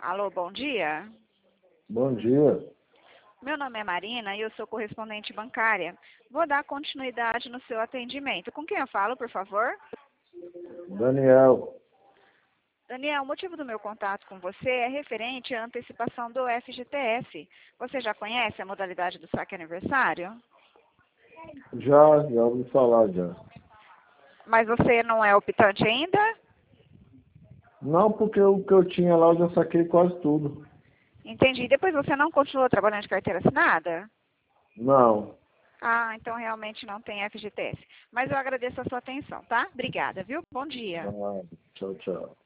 Alô, bom dia. Bom dia. Meu nome é Marina e eu sou correspondente bancária. Vou dar continuidade no seu atendimento. Com quem eu falo, por favor? Daniel. Daniel, o motivo do meu contato com você é referente à antecipação do FGTS. Você já conhece a modalidade do saque aniversário? Já ouvi falar já. Mas você não é optante ainda? Não, porque o que eu tinha lá eu já saquei quase tudo. Entendi. Depois você não continuou trabalhando de carteira assinada? Não. Ah, então realmente não tem FGTS. Mas eu agradeço a sua atenção, tá? Obrigada, viu? Bom dia. Não. Tchau, tchau.